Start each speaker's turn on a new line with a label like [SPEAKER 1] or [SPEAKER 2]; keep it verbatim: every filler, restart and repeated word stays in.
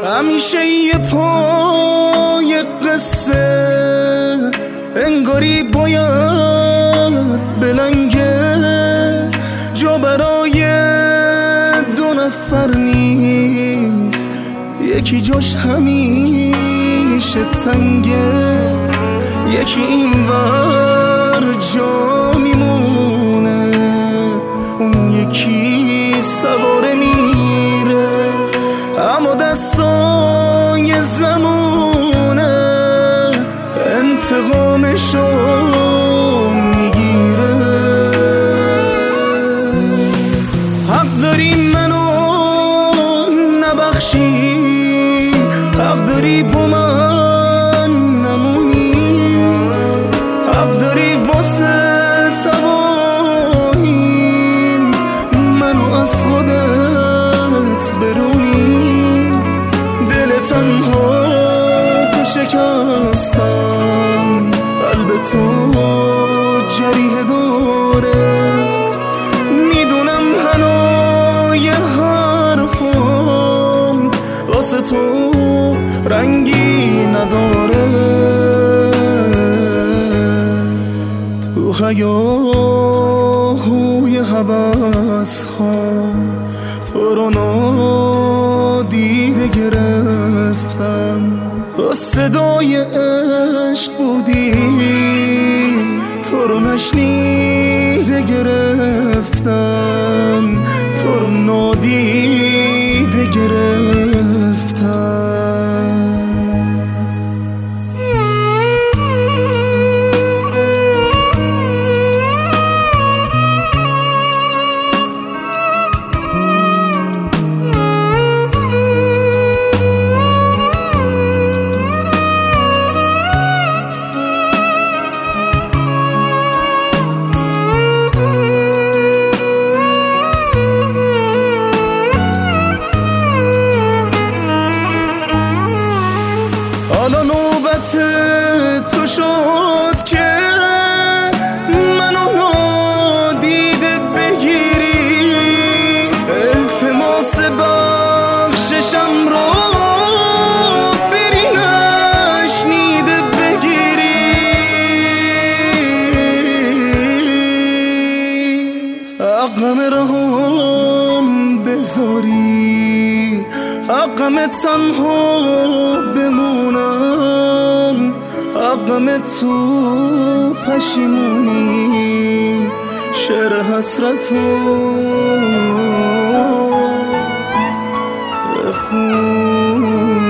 [SPEAKER 1] همیشه یه پای قصه انگاری باید بلنگه، جا برای دو نفر نیست، یکی جاش همیشه تنگه، یکی این ور جا میمونه، اون یکی سواره میره، اما دستای زمونه انتقامشو میگیره. حق داری منو نبخشی، حق داری با من نمونی، حق داری واسه تباهیم منو از خودت برونی، دل تنها تو شکستم، قلب تو جریح داره، میدونم هنوز حرفم واسه تو رنگی نداره. تو هیاهوی هوس ها تو رو نادیده گرفتم، تو صدای عشق بودی تو رو نشنیده گرفتم، تو رو نادیده گرفتم. حالا نوبت تو شد که منو نادیده بگیری، التماس بخششم رو بری نشنیده بگیری، حقم رهام بذاری، حقم تنها بمونم، حقم تو پشیمونی، شعر حسرتو بخونم.